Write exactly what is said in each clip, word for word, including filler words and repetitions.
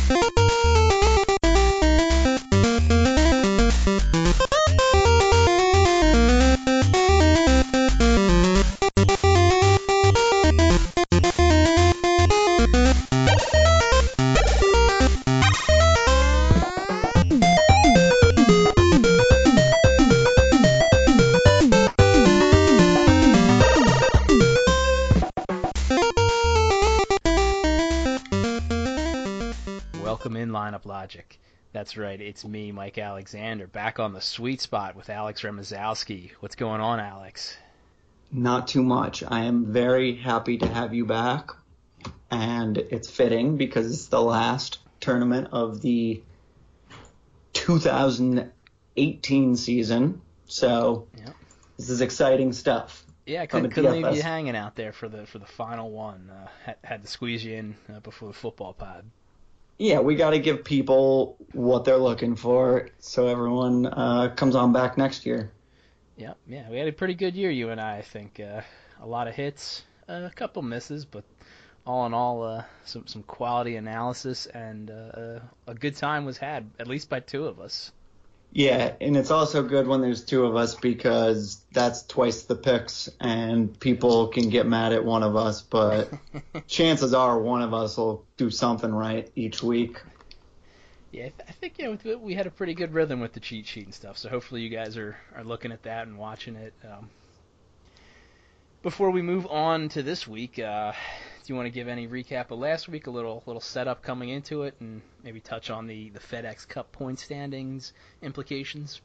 Welcome in Lineup Logic. That's right, it's me, Mike Alexander, back on the sweet spot with Alex Remazowski. What's going on, Alex? Not too much. I am very happy to have you back, and it's fitting because it's the last tournament of the two thousand eighteen season, so Yep. This is exciting stuff. Yeah, I from couldn't, a couldn't D F S. leave you hanging out there for the for the final one. Uh, had, had to squeeze you in uh, before the football pod. Yeah, we got to give people what they're looking for so everyone uh, comes on back next year. Yeah, yeah, we had a pretty good year, you and I. I think uh, a lot of hits, uh, a couple misses, but all in all, uh, some some quality analysis and uh, uh, a good time was had, at least by two of us. Yeah, and it's also good when there's two of us because that's twice the picks, and people can get mad at one of us, but chances are one of us will do something right each week. Yeah, I, th- I think you know we had a pretty good rhythm with the cheat sheet and stuff. So hopefully you guys are, are looking at that and watching it. Um, before we move on to this week, uh, do you want to give any recap of last week? A little little setup coming into it, and maybe touch on the, the FedEx Cup point standings implications.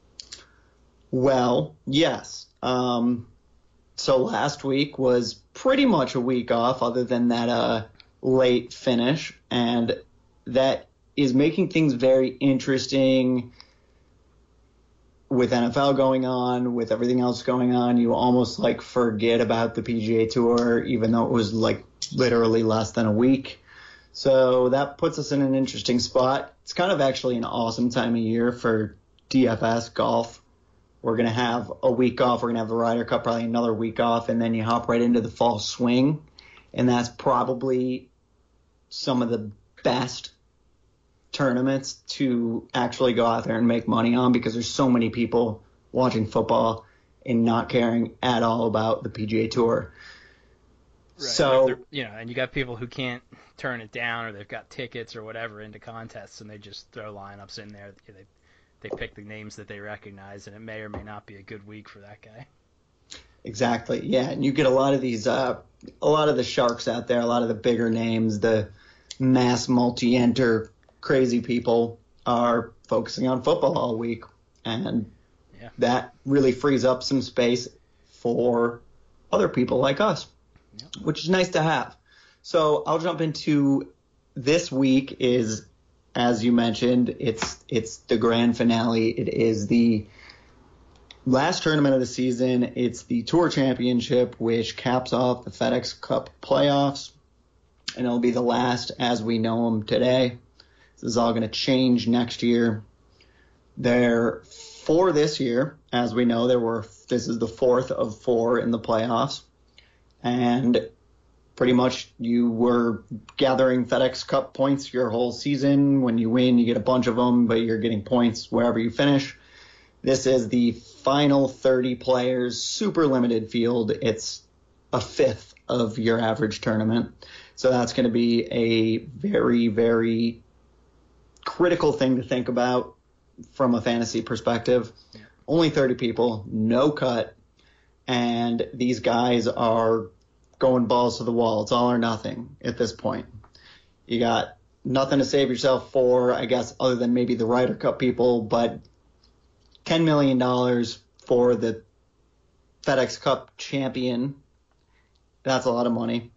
Well, yes. Um, so last week was pretty much a week off, other than that uh, late finish, and that is making things very interesting with N F L going on, with everything else going on. You almost like forget about the P G A Tour, even though it was like literally less than a week. So that puts us in an interesting spot. It's kind of actually an awesome time of year for D F S golf. We're going to have a week off. We're going to have the Ryder Cup, probably another week off, and then you hop right into the fall swing. And that's probably some of the best tournaments to actually go out there and make money on, because there's so many people watching football and not caring at all about the P G A Tour. Right. So, you know, and you got people who can't turn it down, or they've got tickets or whatever into contests, and they just throw lineups in there. They they pick the names that they recognize, and it may or may not be a good week for that guy. Exactly. Yeah, and you get a lot of these, uh, a lot of the sharks out there, a lot of the bigger names, the mass multi-enter crazy people are focusing on football all week, and yeah. that really frees up some space for other people like us, yep. which is nice to have. So I'll jump into this week is, as you mentioned, it's it's the grand finale. It is the last tournament of the season. It's the Tour Championship, which caps off the FedEx Cup playoffs, and it'll be the last as we know them today. This is all going to change next year. There, for this year, as we know, there were this is the fourth of four in the playoffs, and pretty much you were gathering FedEx Cup points your whole season. When you win, you get a bunch of them, but you're getting points wherever you finish. This is the final thirty players, super limited field. It's a fifth of your average tournament. So that's going to be a very, very critical thing to think about from a fantasy perspective. Yeah. Only thirty people, no cut, and these guys are going balls to the wall. It's all or nothing at this point. You got nothing to save yourself for, I guess, other than maybe the Ryder Cup people, but ten million dollars for the FedEx Cup champion, that's a lot of money.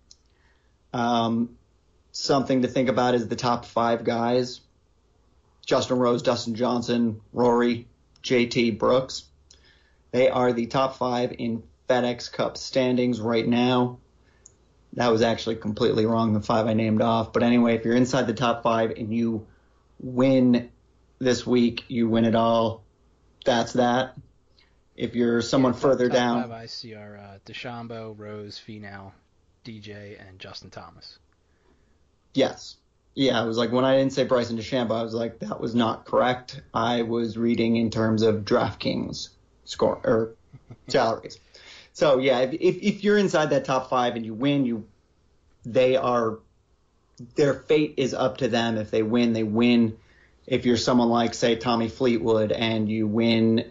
Um, something to think about is the top five guys: Justin Rose, Dustin Johnson, Rory, J T, Brooks. They are the top five in FedEx Cup standings right now. That was actually completely wrong, the five I named off. But anyway, if you're inside the top five and you win this week, you win it all. That's that. If you're someone yeah, top, further top down. Five I see are uh, DeChambeau, Rose, Finau, D J, and Justin Thomas. Yes. Yeah, it was like when I didn't say Bryson DeChambeau, I was like, that was not correct. I was reading in terms of DraftKings score or salaries. So yeah, if, if if you're inside that top five and you win, you they are their fate is up to them. If they win, they win. If you're someone like, say, Tommy Fleetwood and you win,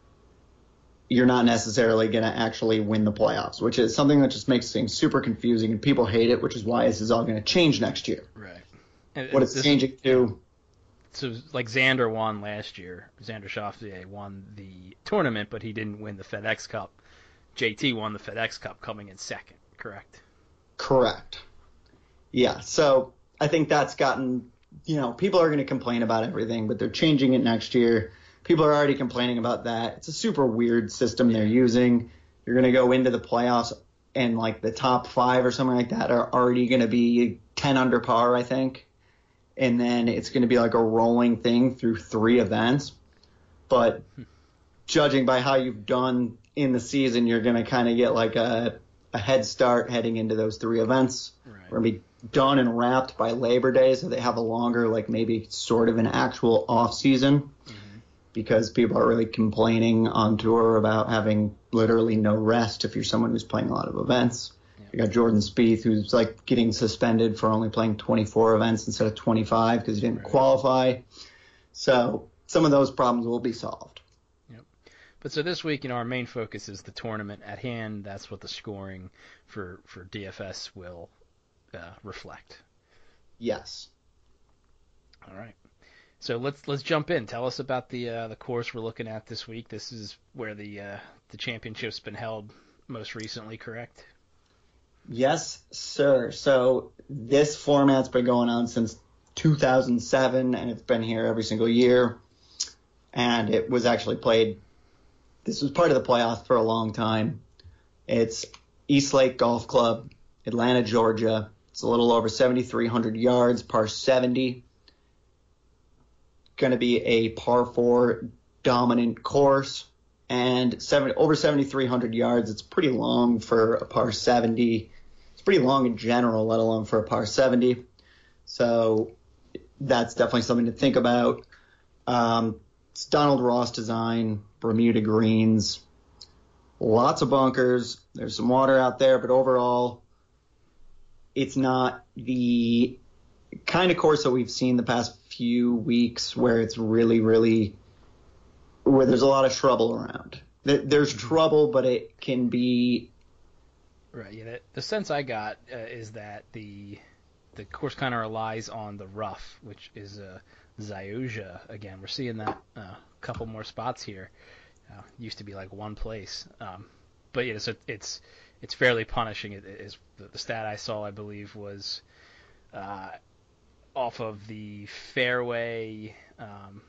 you're not necessarily going to actually win the playoffs, which is something that just makes things super confusing and people hate it, which is why this is all going to change next year. Right. And what it's this, changing to. So, like Xander won last year. Xander Schauffele won the tournament, but he didn't win the FedEx Cup. J T won the FedEx Cup coming in second, correct? Correct. Yeah, so I think that's gotten, you know, people are going to complain about everything, but they're changing it next year. People are already complaining about that. It's a super weird system they're using. You're going to go into the playoffs and, like, the top five or something like that are already going to be ten under par, I think. And then it's going to be like a rolling thing through three events. But judging by how you've done in the season, you're going to kind of get like a, a head start heading into those three events. Right. We're going to be done and wrapped by Labor Day, so they have a longer, like maybe sort of an actual off season, mm-hmm. because people are really complaining on tour about having literally no rest if you're someone who's playing a lot of events. Yeah. You got Jordan Spieth, who's like getting suspended for only playing twenty-four events instead of twenty-five because he didn't right. qualify. So some of those problems will be solved. Yep. But so this week, you know, our main focus is the tournament at hand. That's what the scoring for, for D F S will Uh, reflect. Yes. All right. So let's let's jump in. Tell us about the uh, the course we're looking at this week. This is where the uh, the championship's been held most recently, correct? Yes, sir. So this format's been going on since two thousand seven, and it's been here every single year. And it was actually played. This was part of the playoff for a long time. It's East Lake Golf Club, Atlanta, Georgia. It's a little over seventy-three hundred yards, par seventy. Going to be a par four dominant course, and seven, over seventy-three hundred yards. It's pretty long for a par seventy. It's pretty long in general, let alone for a par seventy. So that's definitely something to think about. Um, it's Donald Ross design, Bermuda greens, lots of bunkers. There's some water out there, but overall, it's not the kind of course that we've seen the past few weeks where it's really, really, where there's a lot of trouble around. There's trouble, but it can be. Right. Yeah. The sense I got uh, is that the the course kind of relies on the rough, which is uh, Zayuja. Again, we're seeing that a uh, couple more spots here. Uh, used to be like one place, um, but yeah, so it's it's fairly punishing. It is the, the stat I saw, I believe, was uh, off of the fairway. Um,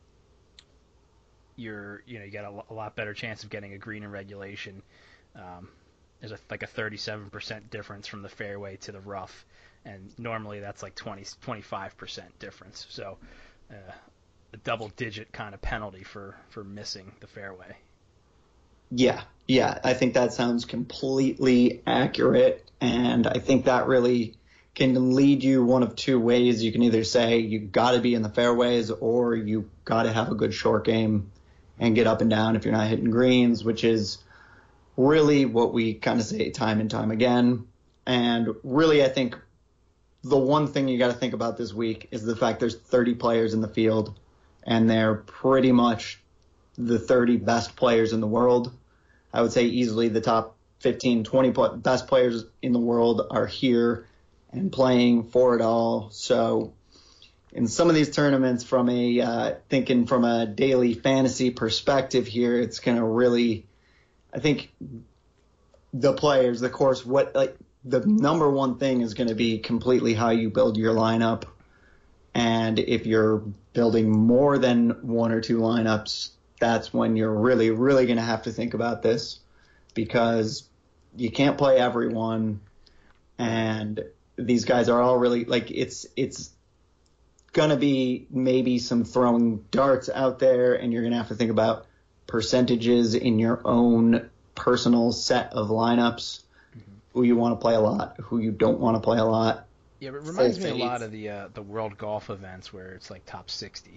you're you know you got a, a lot better chance of getting a green in regulation. Um, there's a, like a thirty-seven percent difference from the fairway to the rough, and normally that's like twenty, twenty-five percent difference. So uh, a double-digit kind of penalty for, for missing the fairway. Yeah, yeah, I think that sounds completely accurate, and I think that really can lead you one of two ways. You can either say you got to be in the fairways, or you got to have a good short game and get up and down if you're not hitting greens, which is really what we kind of say time and time again. And really, I think the one thing you got to think about this week is the fact there's thirty players in the field, and they're pretty much the thirty best players in the world. I would say easily the top fifteen, twenty best players in the world are here and playing for it all. So in some of these tournaments, from a uh, thinking from a daily fantasy perspective here, it's going to really, I think the players, the course, what like the number one thing is going to be completely how you build your lineup. And if you're building more than one or two lineups, that's when you're really, really going to have to think about this, because you can't play everyone. And these guys are all really like, it's, it's going to be maybe some throwing darts out there, and you're going to have to think about percentages in your own personal set of lineups, mm-hmm. who you want to play a lot, who you don't want to play a lot. Yeah, it full reminds me a lot fades. of the uh, the World Golf events where it's like top sixty.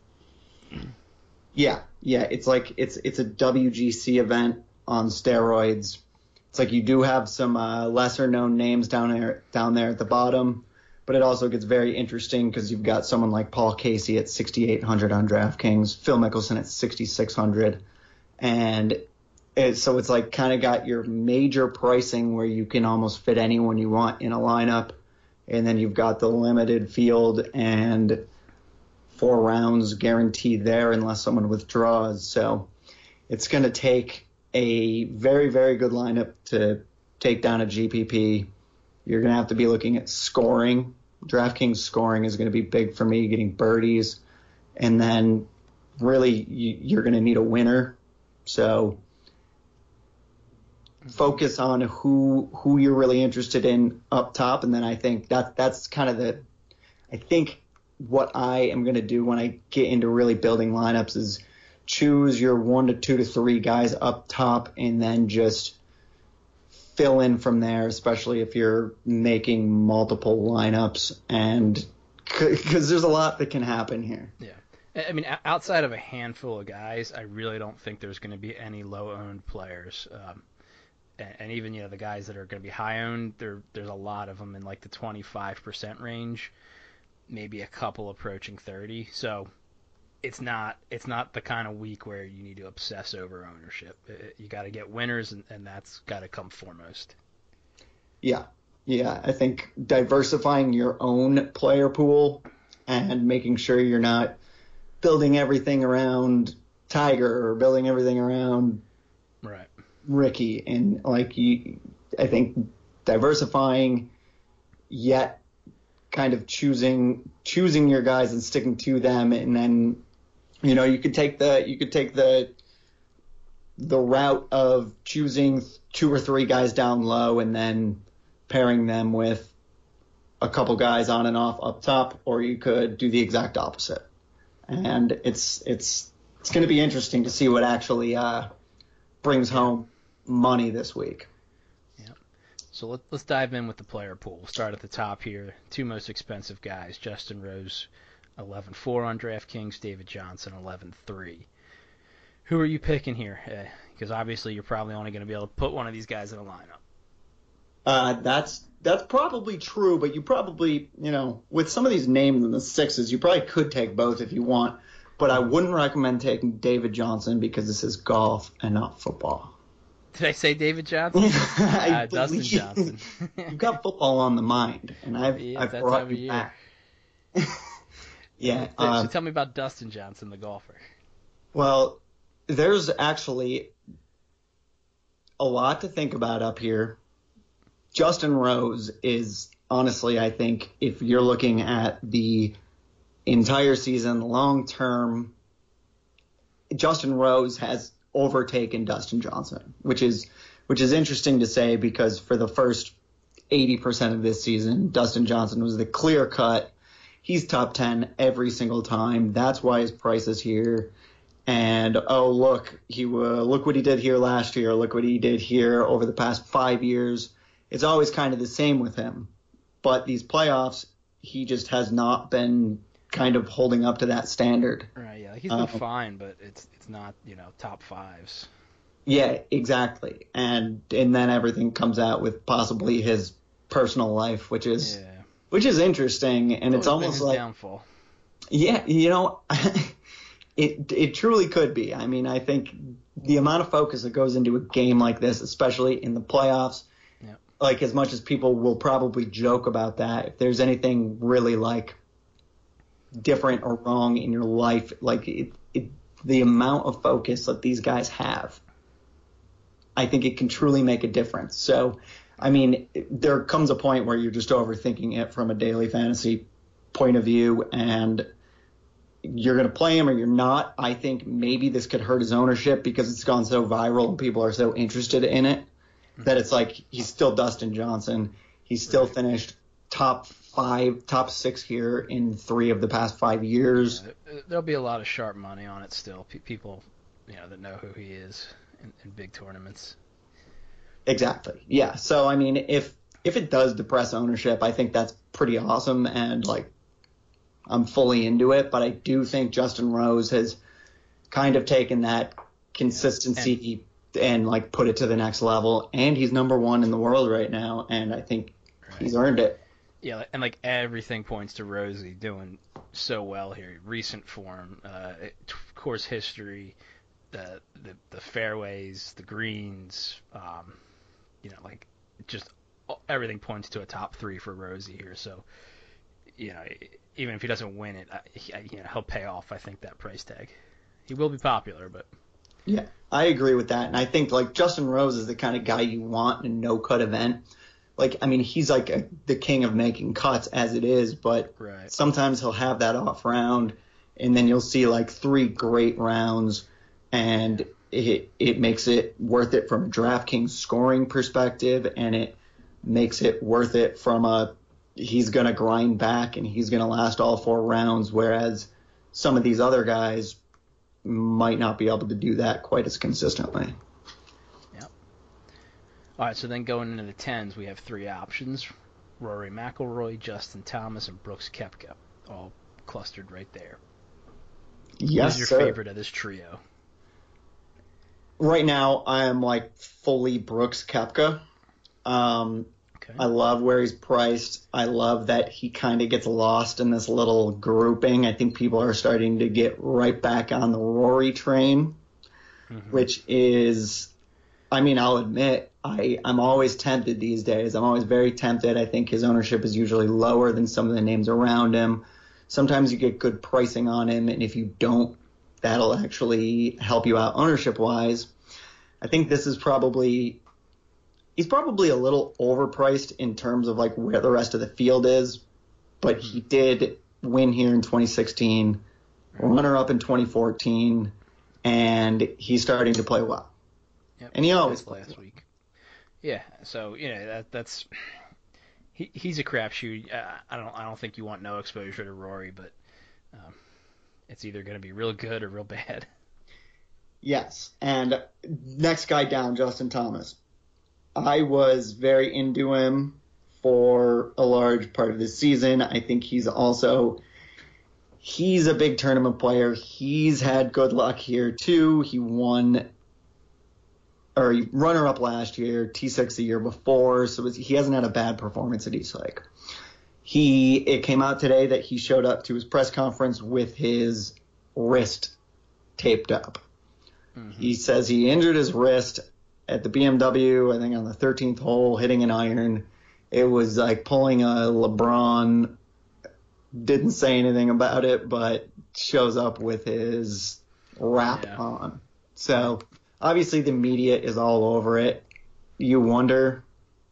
Yeah, yeah, it's like it's it's a W G C event on steroids. It's like you do have some uh, lesser known names down there down there at the bottom, but it also gets very interesting because you've got someone like Paul Casey at sixty-eight hundred on DraftKings, Phil Mickelson at sixty-six hundred, and it, so it's like kind of got your major pricing where you can almost fit anyone you want in a lineup, and then you've got the limited field and four rounds guaranteed there unless someone withdraws. So it's going to take a very, very good lineup to take down a G P P. You're going to have to be looking at scoring. DraftKings scoring is going to be big for me, getting birdies. And then really you, you're going to need a winner. So focus on who who you're really interested in up top. And then I think that that's kind of the – I think what I am going to do when I get into really building lineups is choose your one to two to three guys up top and then just fill in from there, especially if you're making multiple lineups, and because there's a lot that can happen here. Yeah. I mean, outside of a handful of guys, I really don't think there's going to be any low-owned players. Um, and, and even, you know, the guys that are going to be high-owned, there, there's a lot of them in like the twenty-five percent range, maybe a couple approaching thirty. So it's not it's not the kind of week where you need to obsess over ownership. You got to get winners, and, and that's got to come foremost. Yeah, yeah. I think diversifying your own player pool and making sure you're not building everything around Tiger or building everything around right Ricky, and like you, I think diversifying yet kind of choosing choosing your guys and sticking to them, and then you know you could take the you could take the the route of choosing two or three guys down low and then pairing them with a couple guys on and off up top, or you could do the exact opposite. And it's it's it's going to be interesting to see what actually uh, brings home money this week. Yeah. So let, let's dive in with the player pool. We'll start at the top here. Two most expensive guys: Justin Rose, eleven four on DraftKings; David Johnson, eleven three. Who are you picking here? Because uh, obviously you're probably only going to be able to put one of these guys in a lineup. Uh, that's that's probably true, but you probably, you know, with some of these names in the sixes, you probably could take both if you want. But I wouldn't recommend taking David Johnson because this is golf and not football. Did I say David Johnson? uh, Dustin Johnson. You've got football on the mind, and I've yeah, I've brought you back. yeah. So, um, so tell me about Dustin Johnson, the golfer. Well, there's actually a lot to think about up here. Justin Rose is honestly, I think, if you're looking at the entire season, long term, Justin Rose has overtaken Dustin Johnson, which is which is interesting to say because for the first eighty percent of this season, Dustin Johnson was the clear cut. He's top ten every single time. That's why his price is here. And oh look, he uh, look what he did here last year. Look what he did here over the past five years. It's always kind of the same with him. But these playoffs, he just has not been kind of holding up to that standard. Right, yeah. He's been um, fine, but it's it's not, you know, top fives. Yeah, exactly. And and then everything comes out with possibly his personal life, which is yeah. which is interesting, and it's, it's almost his like downfall. Yeah, you know, it it truly could be. I mean, I think the amount of focus that goes into a game like this, especially in the playoffs, like as much as people will probably joke about that, if there's anything really like different or wrong in your life, like it, it, the amount of focus that these guys have, I think it can truly make a difference. So, I mean, there comes a point where you're just overthinking it from a daily fantasy point of view, and you're going to play him or you're not. I think maybe this could hurt his ownership because it's gone so viral and people are so interested in it. That it's like he's still Dustin Johnson. He's still right. finished top five, top six here in three of the past five years. Yeah, there'll be a lot of sharp money on it still. P- people, you know, that know who he is in, in big tournaments. Exactly. Yeah. So I mean, if if it does depress ownership, I think that's pretty awesome, and like I'm fully into it. But I do think Justin Rose has kind of taken that consistency and, and like put it to the next level, and he's number one in the world right now, and I think right. he's earned it. Yeah, and like everything points to Rosie doing so well here. Recent form, uh, course history, the, the the fairways, the greens, um, you know, like just everything points to a top three for Rosie here. So, you know, even if he doesn't win it, I, you know, he'll pay off. I think that price tag. He will be popular, but yeah, I agree with that, and I think like Justin Rose is the kind of guy you want in a no-cut event. Like, I mean, he's like a, the king of making cuts as it is, but right. sometimes he'll have that off round, and then you'll see like three great rounds, and it it makes it worth it from a DraftKings scoring perspective, and it makes it worth it from a he's going to grind back and he's going to last all four rounds, whereas some of these other guys might not be able to do that quite as consistently. All right, so then going into the tens, we have three options: Rory McIlroy, Justin Thomas, and Brooks Koepka, all clustered right there. Yes, Who's your sir. favorite of this trio? Right now, I am like fully Brooks Koepka. Um, okay. I love where he's priced. I love that he kind of gets lost in this little grouping. I think people are starting to get right back on the Rory train, mm-hmm. which is, I mean, I'll admit, I, I'm always tempted these days. I'm always very tempted. I think his ownership is usually lower than some of the names around him. Sometimes you get good pricing on him, and if you don't, that'll actually help you out ownership-wise. I think this is probably – he's probably a little overpriced in terms of like where the rest of the field is, but he did win here in twenty sixteen, runner-up in twenty fourteen, and he's starting to play well. Yep, and he always plays last well. week. Yeah, so you know that that's he he's a crapshoot. Uh, I don't I don't think you want no exposure to Rory, but um, it's either going to be real good or real bad. Yes, and next guy down, Justin Thomas. I was very into him for a large part of the season. I think he's also he's a big tournament player. He's had good luck here too. He won. Or runner-up last year, T six the year before, so he hasn't had a bad performance at East Lake. He, it came out today that he showed up to his press conference with his wrist taped up. Mm-hmm. He says he injured his wrist at the B M W, I think on the thirteenth hole, hitting an iron. It was like pulling a LeBron, didn't say anything about it, but shows up with his wrap yeah. on. So obviously the media is all over it. You wonder,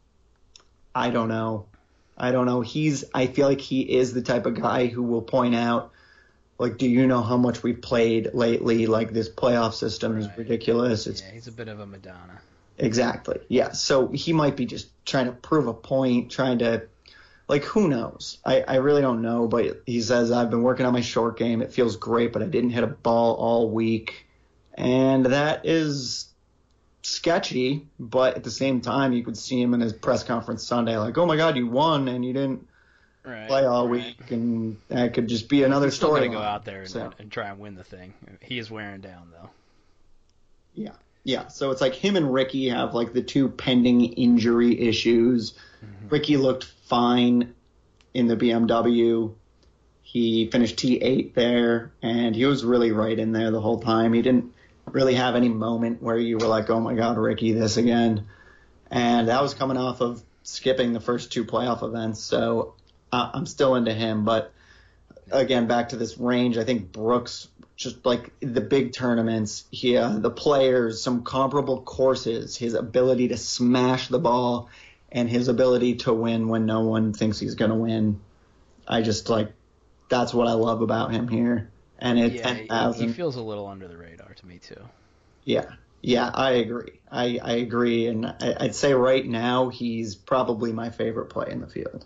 I don't know. I don't know. He's, I feel like he is the type of guy who will point out, like, do you know how much we've played lately? Like, this playoff system right. is ridiculous. It's, yeah, he's a bit of a Madonna. Exactly. Yeah. So he might be just trying to prove a point, trying to, like, who knows? I, I really don't know. But he says, I've been working on my short game. It feels great, but I didn't hit a ball all week. And that is sketchy, but at the same time, you could see him in his press conference Sunday, like, oh my God, you won and you didn't right, play all right. week, and that could just be another He's still story. He's going to go out there and, so. and try and win the thing. He is wearing down, though. Yeah, yeah. So it's like him and Ricky have like the two pending injury issues. Mm-hmm. Ricky looked fine in the B M W. He finished T eight there, and he was really right in there the whole time. He didn't really have any moment where you were like, oh my God, Ricky, this again. And that was coming off of skipping the first two playoff events. So uh, I'm still into him. But again, back to this range, I think Brooks, just like the big tournaments, he, uh, the players, some comparable courses, his ability to smash the ball and his ability to win when no one thinks he's going to win. I just like, that's what I love about him here. And it's yeah, ten thousand. He feels a little under the radar to me too. Yeah, yeah, I agree. I, I agree, and I, I'd say right now he's probably my favorite play in the field.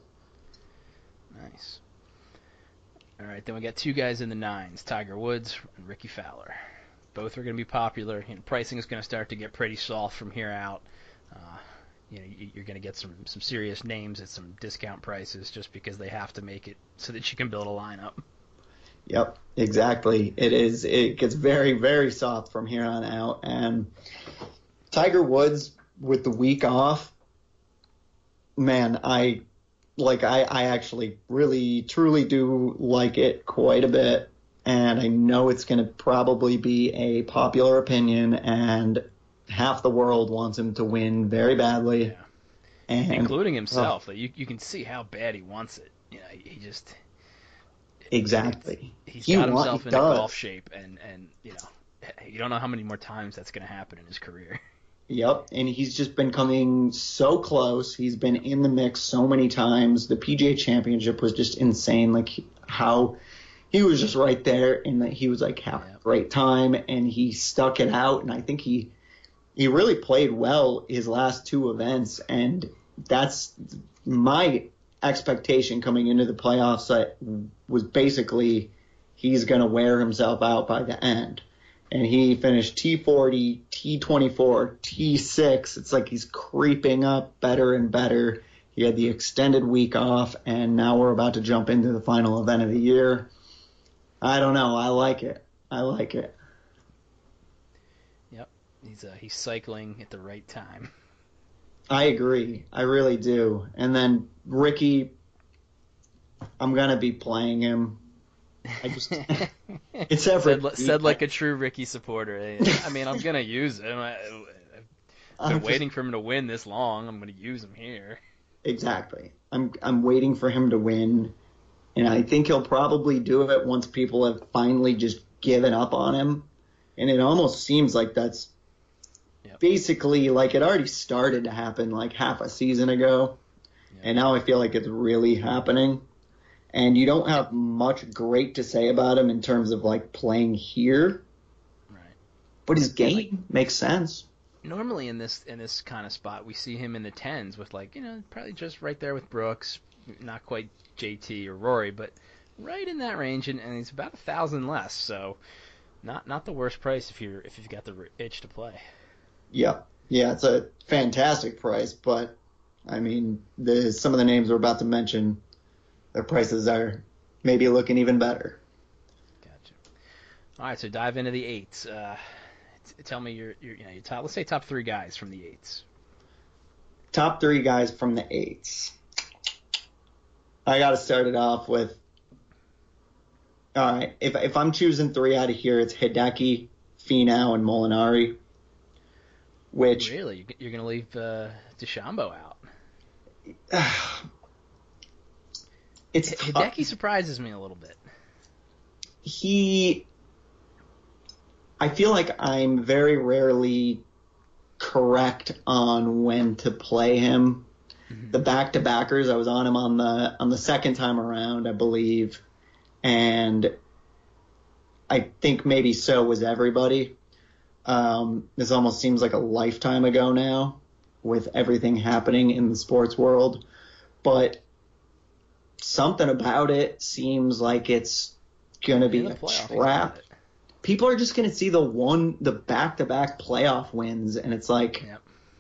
Nice. All right, then we got two guys in the nines, Tiger Woods and Ricky Fowler. Both are going to be popular. And pricing is going to start to get pretty soft from here out. Uh, you know you're going to get some some serious names at some discount prices just because they have to make it so that you can build a lineup. Yep, exactly. It is. It gets very, very soft from here on out. And Tiger Woods with the week off, man, I like. I, I actually really, truly do like it quite a bit. And I know it's going to probably be a popular opinion, and half the world wants him to win very badly, Yeah. and including himself. Oh. Like you, you can see how bad he wants it. You know, he just. Exactly. He's he got himself he in does. a golf shape, and, and you know, you don't know how many more times that's going to happen in his career. Yep, and he's just been coming so close. He's been in the mix so many times. The P G A Championship was just insane. Like how he was just right there, and that he was like having Yep. a great time, and he stuck it out. And I think he he really played well his last two events, and that's my expectation coming into the playoffs. That was basically he's going to wear himself out by the end. And he finished T forty, T twenty-four, T six. It's like he's creeping up better and better. He had the extended week off, and now we're about to jump into the final event of the year. I don't know. I like it. I like it. Yep, he's uh, he's cycling at the right time. I agree. I really do. And then Ricky, I'm going to be playing him. I just it's every said, said like a true Ricky supporter. I mean, I'm gonna use him. I, I've been I'm waiting just, for him to win this long. I'm gonna use him here. Exactly. I'm I'm waiting for him to win, and I think he'll probably do it once people have finally just given up on him. And it almost seems like that's yep. basically like it already started to happen like half a season ago, yep. and now I feel like it's really happening. And you don't have much great to say about him in terms of like playing here, right? But his game like, makes sense. Normally in this in this kind of spot, we see him in the tens with like you know probably just right there with Brooks, not quite J T or Rory, but right in that range, and, and he's about a thousand less, so not not the worst price if you're if you've got the itch to play. Yeah, yeah, it's a fantastic price, but I mean, the some of the names we're about to mention. Their prices are maybe looking even better. Gotcha. All right, so dive into the eights. Uh, t- tell me your, your, you know, your top. Let's say top three guys from the eights. Top three guys from the eights. I got to start it off with. All right, if if I'm choosing three out of here, it's Hideki, Finau, and Molinari. Which really you're going to leave uh, DeChambeau out? It's Hideki tough. Surprises me a little bit. He, I feel like I'm very rarely correct on when to play him. Mm-hmm. The back-to-backers, I was on him on the on the second time around, I believe, and I think maybe so was everybody. Um, this almost seems like a lifetime ago now, with everything happening in the sports world, but. Something about it seems like it's going to be a trap. People are just going to see the one, the back-to-back playoff wins, and it's like, yep.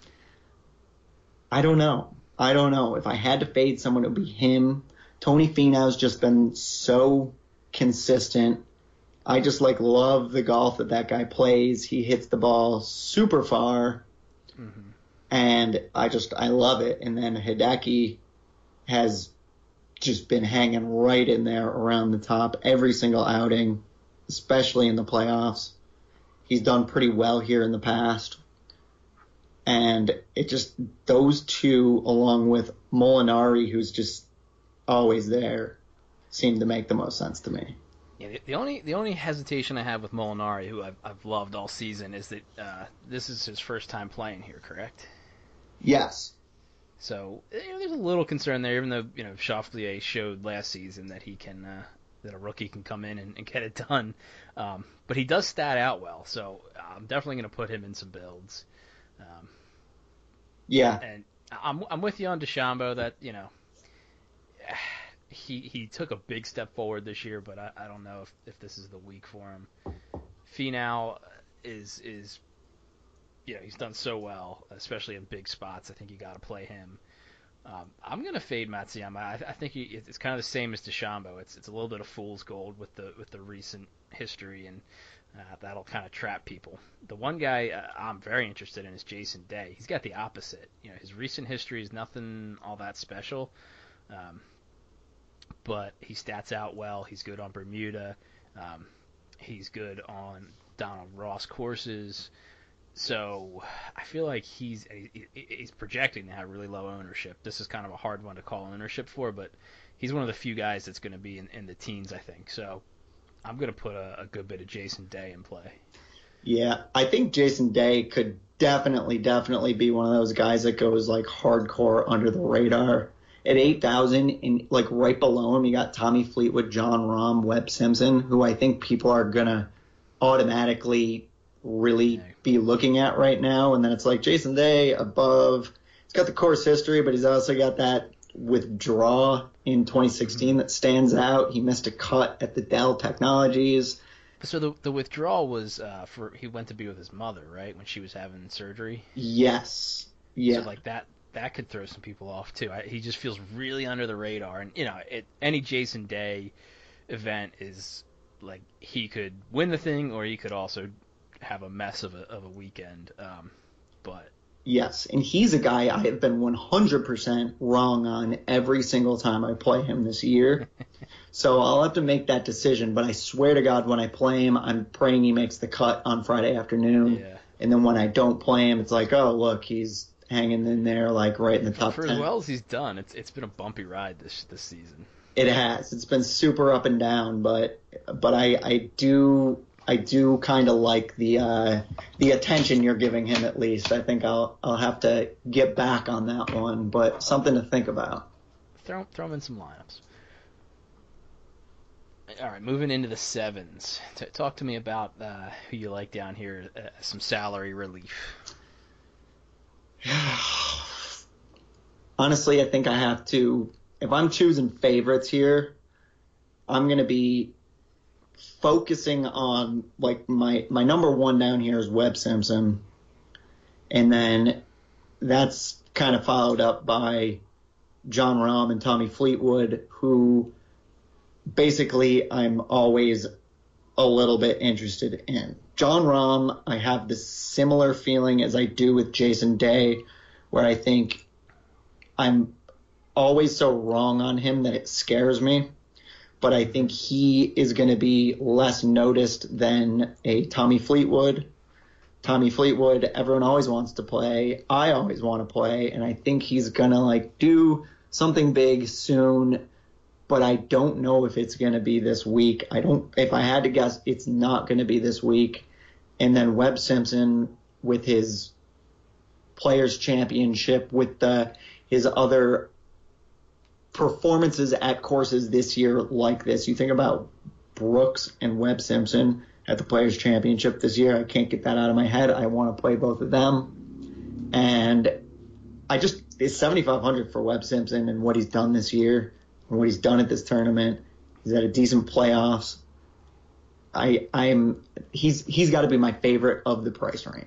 I don't know. I don't know. If I had to fade someone, it would be him. Tony Finau's just been so consistent. I just, like, love the golf that that guy plays. He hits the ball super far, mm-hmm. and I just, I love it. And then Hideki has just been hanging right in there around the top every single outing, especially in the playoffs. He's done pretty well here in the past. And it just, those two, along with Molinari, who's just always there, seem to make the most sense to me. Yeah, the, the only the only hesitation I have with Molinari, who I've, I've loved all season, is that uh, this is his first time playing here, correct? Yes. So you know, there's a little concern there, even though you know Schauffele showed last season that he can uh, that a rookie can come in and, and get it done. Um, but he does stat out well, so I'm definitely going to put him in some builds. Um, yeah, and I'm I'm with you on DeChambeau that you know he he took a big step forward this year, but I, I don't know if, if this is the week for him. Finau is is you know, he's done so well, especially in big spots. I think you got to play him. Um, I'm going to fade Matsuyama. I, I think he, it's kind of the same as DeChambeau. It's it's a little bit of fool's gold with the with the recent history, and uh, that'll kind of trap people. The one guy uh, I'm very interested in is Jason Day. He's got the opposite. You know, his recent history is nothing all that special, um, but he stats out well. He's good on Bermuda. Um, he's good on Donald Ross courses. So I feel like he's he's projecting to have really low ownership. This is kind of a hard one to call ownership for, but he's one of the few guys that's going to be in, in the teens, I think. So I'm going to put a, a good bit of Jason Day in play. Yeah, I think Jason Day could definitely, definitely be one of those guys that goes like hardcore under the radar. At eight thousand, and like right below him, you got Tommy Fleetwood, John Rahm, Webb Simpson, who I think people are going to automatically really be looking at right now. And then it's like Jason Day above. He's got the course history, but he's also got that withdraw in twenty sixteen mm-hmm. that stands out. He missed a cut at the Dell Technologies. So the the withdrawal was uh, for he went to be with his mother, right, when she was having surgery? Yes. Yeah. So like that that could throw some people off too. I, he just feels really under the radar, and you know, it, any Jason Day event is like he could win the thing, or he could also have a mess of a of a weekend. Um, but yes, and he's a guy I have been one hundred percent wrong on every single time I play him this year. So I'll have to make that decision, but I swear to God, when I play him, I'm praying he makes the cut on Friday afternoon. Yeah. And then when I don't play him, it's like, oh, look, he's hanging in there like right in the top for ten. As well as he's done, it's it's been a bumpy ride this this season. It has. It's been super up and down, but but I I do I do kind of like the uh, the attention you're giving him. At least I think I'll I'll have to get back on that one, but something to think about. Throw throw him in some lineups. All right, moving into the sevens. T- talk to me about uh, who you like down here. Uh, some salary relief. Honestly, I think I have to. If I'm choosing favorites here, I'm gonna be focusing on like my my number one down here is Webb Simpson, and then that's kind of followed up by John Rahm and Tommy Fleetwood, who basically I'm always a little bit interested in. John Rahm, I have this similar feeling as I do with Jason Day, where I think I'm always so wrong on him that it scares me. But I think he is going to be less noticed than a Tommy Fleetwood. Tommy Fleetwood, everyone always wants to play. I always want to play, and I think he's going to like do something big soon. But I don't know if it's going to be this week. I don't. If I had to guess, it's not going to be this week. And then Webb Simpson with his Players Championship, with the his other performances at courses this year like this. You think about Brooks and Webb Simpson at the Players Championship this year. I can't get that out of my head. I want to play both of them. And I just, it's seventy-five hundred for Webb Simpson and what he's done this year and what he's done at this tournament. He's had a decent playoffs. I, I'm, he's, he's got to be my favorite of the price range.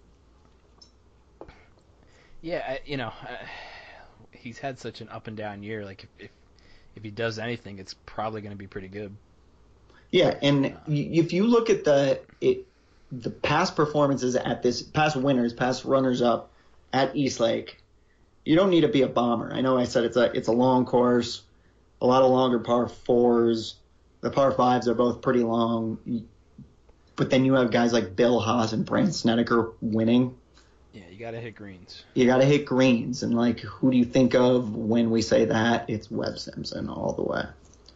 Yeah, I, you know, uh, he's had such an up and down year. Like if if, if he does anything, it's probably going to be pretty good. Yeah, and uh, if you look at the it, the past performances at this, past winners, past runners up at Eastlake, you don't need to be a bomber. I know I said it's a it's a long course, a lot of longer par fours. The par fives are both pretty long, but then you have guys like Bill Haas and Brandt Snedeker winning. Yeah, you got to hit greens. You got to hit greens. And, like, who do you think of when we say that? It's Webb Simpson all the way.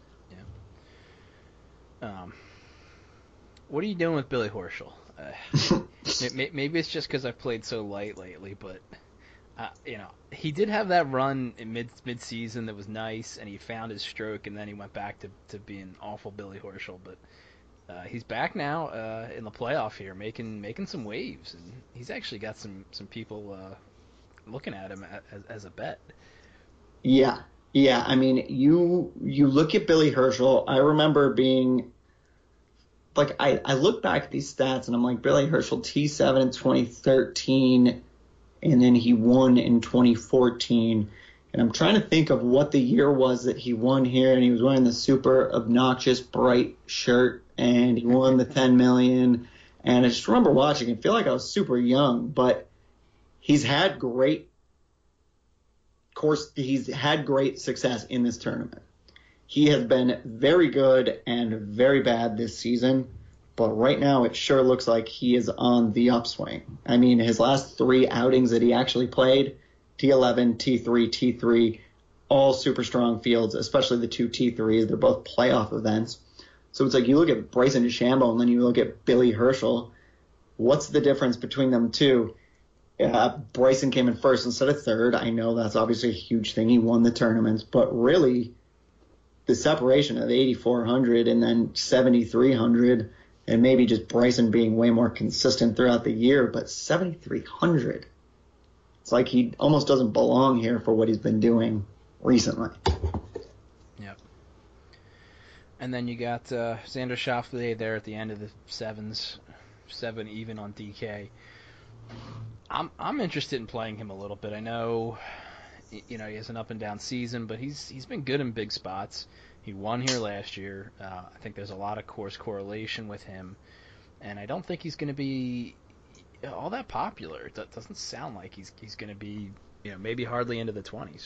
Yeah. Um, what are you doing with Billy Horschel? Uh, maybe it's just because I've played so light lately, but, uh, you know, he did have that run in mid mid-season that was nice, and he found his stroke, and then he went back to, to being awful Billy Horschel. But Uh, he's back now uh, in the playoff here, making making some waves, and he's actually got some some people uh, looking at him as, as a bet. Yeah, yeah. I mean, you you look at Billy Horschel. I remember being like I, I look back at these stats and I'm like, Billy Herschel T seven in twenty thirteen, and then he won in twenty fourteen. And I'm trying to think of what the year was that he won here, and he was wearing the super obnoxious bright shirt, and he won the ten million. And I just remember watching and feel like I was super young, but he's had great course. He's had great success in this tournament. He has been very good and very bad this season, but right now it sure looks like he is on the upswing. I mean, his last three outings that he actually played, T eleven, T three, T three, all super strong fields, especially the two T threes. They're both playoff events. So it's like you look at Bryson DeChambeau and then you look at Billy Herschel. What's the difference between them two? Uh, Bryson came in first instead of third. I know that's obviously a huge thing. He won the tournament. But really, the separation of eighty-four hundred and then seventy-three hundred, and maybe just Bryson being way more consistent throughout the year, but seventy-three hundred. It's like he almost doesn't belong here for what he's been doing recently. Yep. And then you got uh, Xander Schauffele there at the end of the sevens, seven even on D K. I'm I'm interested in playing him a little bit. I know, you know, he has an up and down season, but he's he's been good in big spots. He won here last year. Uh, I think there's a lot of course correlation with him, and I don't think he's going to be all that popular. It doesn't sound like he's he's going to be, you know, maybe hardly into the twenties.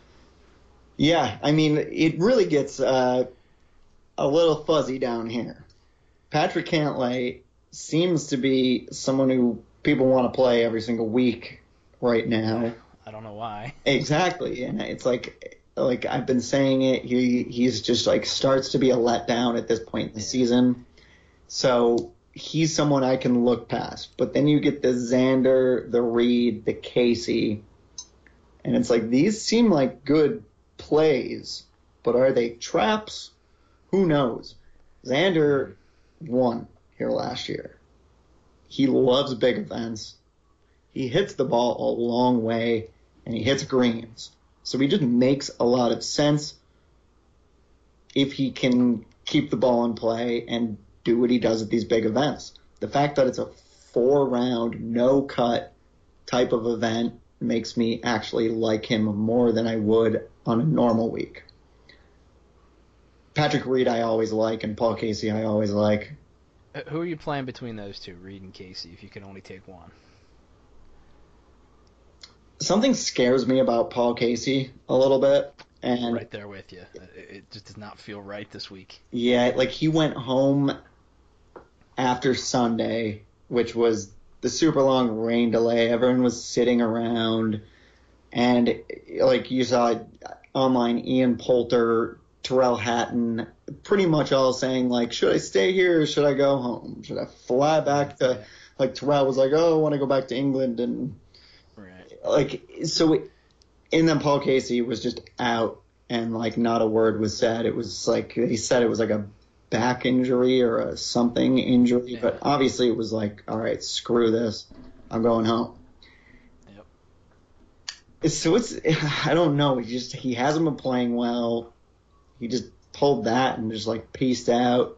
Yeah, I mean, it really gets uh, a little fuzzy down here. Patrick Cantlay seems to be someone who people want to play every single week right now. I don't know why. Exactly, and it's like like I've been saying it. He he's just like starts to be a letdown at this point in the yeah. season. So he's someone I can look past. But then you get the Xander, the Reed, the Casey, and it's like these seem like good plays, but are they traps? Who knows? Xander won here last year. He loves big events. He hits the ball a long way, and he hits greens. So he just makes a lot of sense if he can keep the ball in play and do what he does at these big events. The fact that it's a four-round, no-cut type of event makes me actually like him more than I would on a normal week. Patrick Reed I always like, and Paul Casey I always like. Who are you playing between those two, Reed and Casey, if you can only take one? Something scares me about Paul Casey a little bit. And right there with you. It just does not feel right this week. Yeah, like he went home after Sunday, which was the super long rain delay. Everyone was sitting around, and like you saw online, Ian Poulter, Terrell Hatton, pretty much all saying like, should I stay here or should I go home? Should I fly back to, like Terrell was like, oh, I want to go back to England, and right. like so. It, and then Paul Casey was just out, and like not a word was said. It was like he said it was like a back injury or a something injury, yeah. But obviously it was like, all right, screw this, I'm going home. Yep. It's, so it's I don't know. He just he hasn't been playing well. He just pulled that and just like pieced out.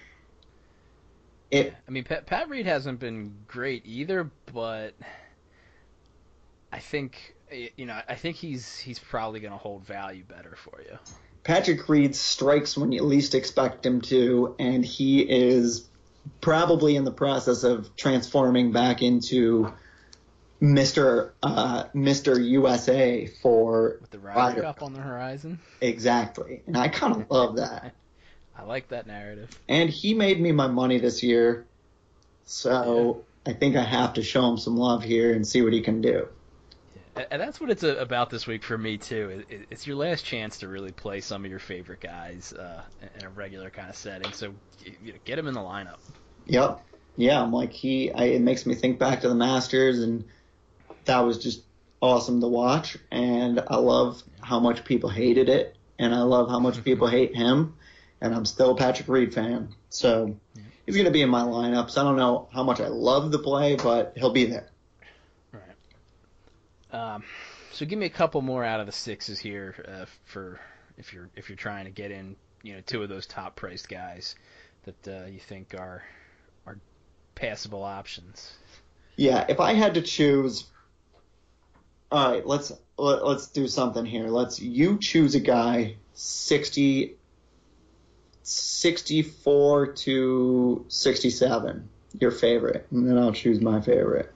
It. I mean, Pat, Pat Reed hasn't been great either, but I think. You know, I think he's he's probably going to hold value better for you. Patrick Reed strikes when you least expect him to, and he is probably in the process of transforming back into Mister Uh, Mister U S A for with the Ryder Cup on the horizon. Exactly, and I kind of love that. I like that narrative. And he made me my money this year, so yeah. I think I have to show him some love here and see what he can do. And that's what it's about this week for me, too. It's your last chance to really play some of your favorite guys uh, in a regular kind of setting. So you know, get him in the lineup. Yep. Yeah, I'm like, he. I, it makes me think back to the Masters, and that was just awesome to watch. And I love how much people hated it, and I love how much people hate him. And I'm still a Patrick Reed fan. So yeah. He's going to be in my lineups. I don't know how much I love the play, but he'll be there. Um, so give me a couple more out of the sixes here uh, for if you're if you're trying to get in, you know, two of those top priced guys. that uh, you think are are passable options? Yeah, if I had to choose, all right, let's let, let's do something here. Let's you choose a guy sixty, sixty-four to sixty-seven, your favorite, and then I'll choose my favorite.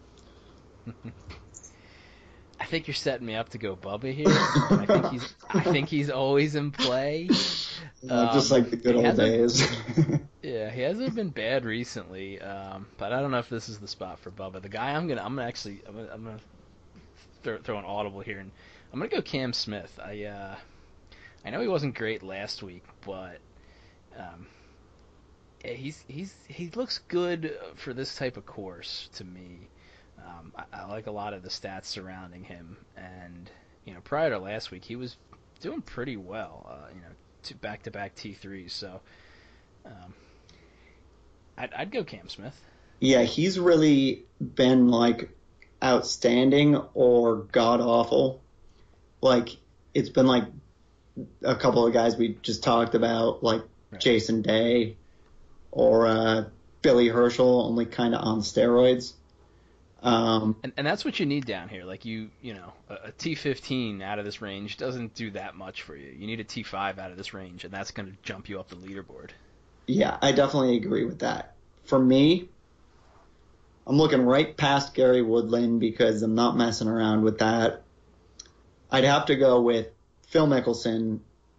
I think you're setting me up to go Bubba here. I think he's I think he's always in play. Uh, just Um, like the good he old hasn't- days. Yeah, he hasn't been bad recently, um, but I don't know if this is the spot for Bubba. The guy I'm gonna I'm gonna actually I'm gonna, I'm gonna throw, throw an audible here, and I'm gonna go Cam Smith. I uh, I know he wasn't great last week, but um, yeah, he's he's he looks good for this type of course to me. Um, I, I like a lot of the stats surrounding him, and you know, prior to last week, he was doing pretty well. Uh, you know, two back-to-back T threes, so um, I'd, I'd go Cam Smith. Yeah, he's really been like outstanding or god awful. Like it's been like a couple of guys we just talked about, like Right. Jason Day or uh, Billy Herschel, only kind of on steroids. Um, And and that's what you need down here. Like you you know, a, a T fifteen out of this range doesn't do that much for you. You need a T five out of this range, and that's going to jump you up the leaderboard. yeah, I definitely agree with that. For me, I'm looking right past Gary Woodland because I'm not messing around with that. I'd have to go with Phil Mickelson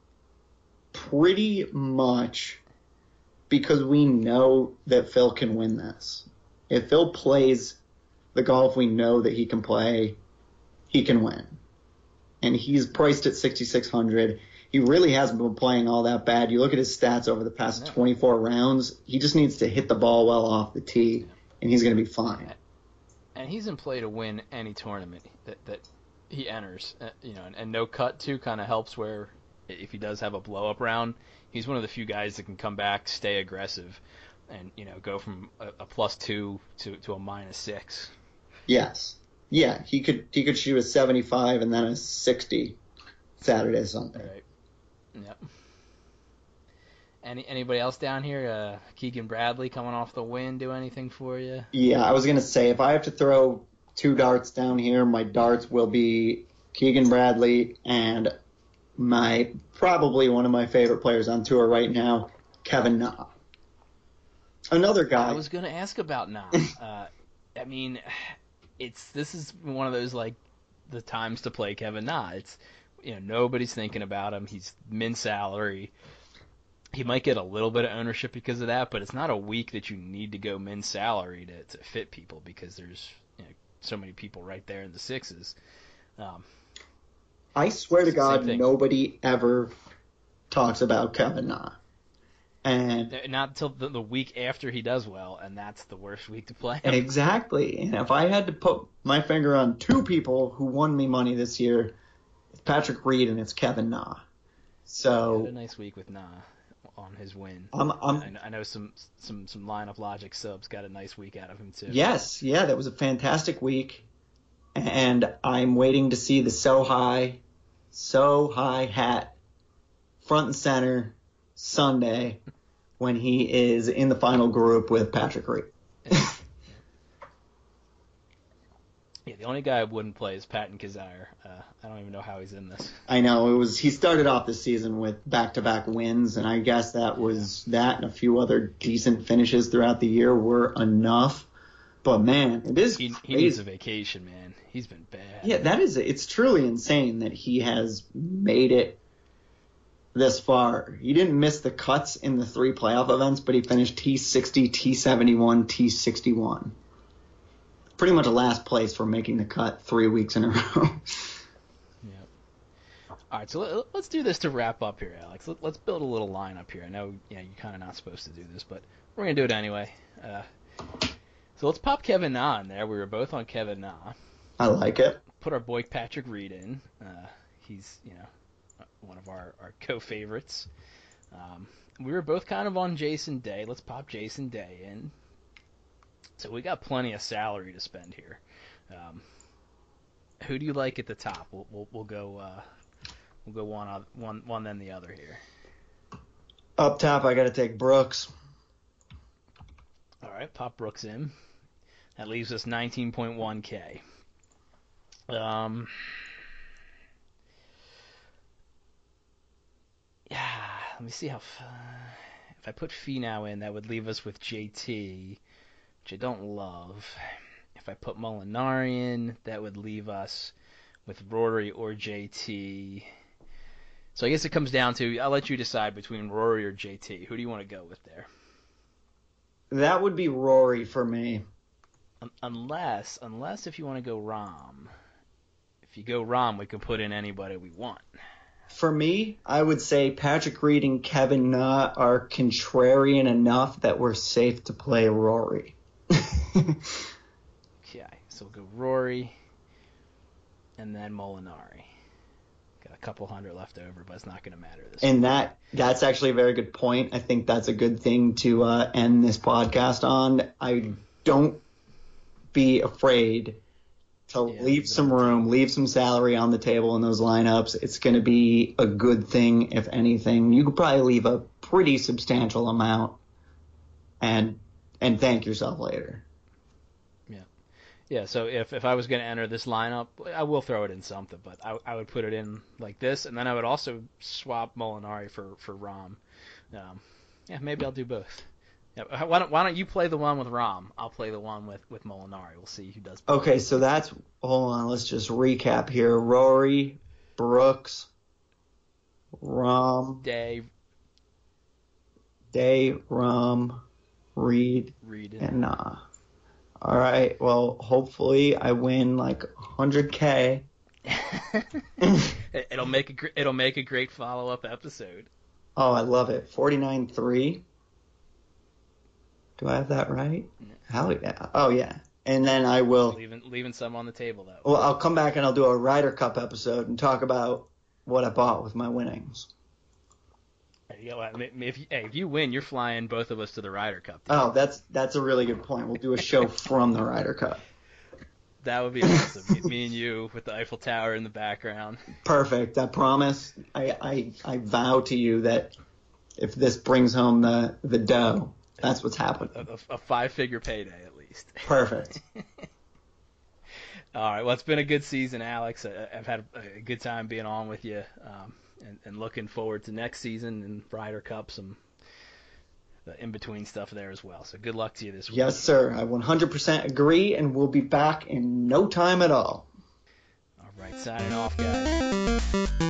pretty much because we know that Phil can win this. If Phil plays the golf we know that he can play, he can win. And he's priced at sixty-six hundred. He really hasn't been playing all that bad. You look at his stats over the past No. twenty-four rounds, he just needs to hit the ball well off the tee, and he's going to be fine. And he's in play to win any tournament that that he enters. Uh, you know, and, and no cut too kind of helps where if he does have a blow up round, he's one of the few guys that can come back, stay aggressive, and you know go from a, a plus two to, to a minus six. Yes. Yeah, he could he could shoot a seventy-five and then a sixty Saturday, Sunday. Right. Yep. Any anybody else down here? Uh, Keegan Bradley coming off the win, do anything for you? Yeah, I was going to say, if I have to throw two darts down here, my darts will be Keegan Bradley and my probably one of my favorite players on tour right now, Kevin Na. Another guy. I was going to ask about Na. uh, I mean, it's this is one of those like the times to play Kevin Na. It's you know nobody's thinking about him. He's min salary. He might get a little bit of ownership because of that, but it's not a week that you need to go min salary to, to fit people because there's you know, so many people right there in the sixes. Um, I swear to Same God, thing. nobody ever talks about Kevin Na. And not until the, the week after he does well, and that's the worst week to play him. exactly. And if I had to put my finger on two people who won me money this year, it's Patrick Reed and it's Kevin Na. He had a So nice week with Na on his win. I'm, I'm I, I know some some some lineup logic subs got a nice week out of him too. yes, yeah, that was a fantastic week. And I'm waiting to see the So High, So High hat front and center Sunday when he is in the final group with Patrick Reed. Yeah, the only guy I wouldn't play is Patton Kizzire. Uh, I don't even know how he's in this. I know it was. He started off the season with back-to-back wins, and I guess that was that and a few other decent finishes throughout the year were enough. But man, it is He, he crazy. needs a vacation, man. He's been bad. Yeah, that is. It's truly insane that he has made it this far. He didn't miss the cuts in the three playoff events, but he finished T sixty, T seventy-one, T sixty-one. Pretty much a last place for making the cut three weeks in a row. Yep. All right, so let, let's do this to wrap up here, Alex. Let, let's build a little lineup here. I know you know, you're kind of not supposed to do this, but we're going to do it anyway. Uh, so let's pop Kevin Na in there. We were both on Kevin Na. I like it. Put our boy Patrick Reed in. Uh, he's, you know, one of our, our co-favorites. Um, we were both kind of on Jason Day. Let's pop Jason Day in. So we got plenty of salary to spend here. Um, who do you like at the top? We'll we'll, we'll go uh, we'll go one one one then the other here. Up top, I got to take Brooks. right, pop Brooks in. That leaves us nineteen point one K. Um, yeah, let me see how. Uh, if I put Finau in, that would leave us with J T, which I don't love. If I put Molinari in, that would leave us with Rory or J T. So I guess it comes down to, I'll let you decide between Rory or J T. Who do you want to go with there? That would be Rory for me. Um, unless, unless if you want to go Rahm. If you go Rahm, we can put in anybody we want. For me, I would say Patrick Reed and Kevin Na are contrarian enough that we're safe to play Rory. Okay, so we'll go Rory and then Molinari. Got a couple hundred left over, but it's not going to matter this And week. that that's actually a very good point. I think that's a good thing to uh, end this podcast on. I don't be afraid to Yeah, leave some room, leave some salary on the table in those lineups. It's going to be a good thing, if anything. You could probably leave a pretty substantial amount and and thank yourself later. Yeah. Yeah, so if, if I was going to enter this lineup, I will throw it in something, but I, I would put it in like this, and then I would also swap Molinari for, for Rahm. Um, yeah, maybe I'll do both. Yeah, why don't why don't you play the one with Rahm? I'll play the one with, with Molinari. We'll see who does better. Okay, so that's hold on. Let's just recap here. Rory, Brooks, Rahm, Day, Day, Rahm, Reed, Reed, and Nah. All right. Well, hopefully I win like one hundred K. it'll make a gr- it'll make a great follow up episode. Oh, I love it. forty-nine three. Do I have that right? No. Hell yeah. Oh, yeah. And then I will. Leaving leaving some on the table though. Well, I'll come back and I'll do a Ryder Cup episode and talk about what I bought with my winnings. You know, if you, hey, if you win, you're flying both of us to the Ryder Cup. Oh, that's that's a really good point. We'll do a show from the Ryder Cup. That would be awesome. me, me and you with the Eiffel Tower in the background. Perfect. I promise. I, I I vow to you that if this brings home the, the dough, that's what's happening. A, a five-figure payday at least. Perfect. All right. Well, it's been a good season, Alex. I, I've had a good time being on with you, um, and, and looking forward to next season and Ryder Cup, some in-between stuff there as well. So good luck to you this week. Yes, sir. I one hundred percent agree, and we'll be back in no time at all. All right. Signing off, guys.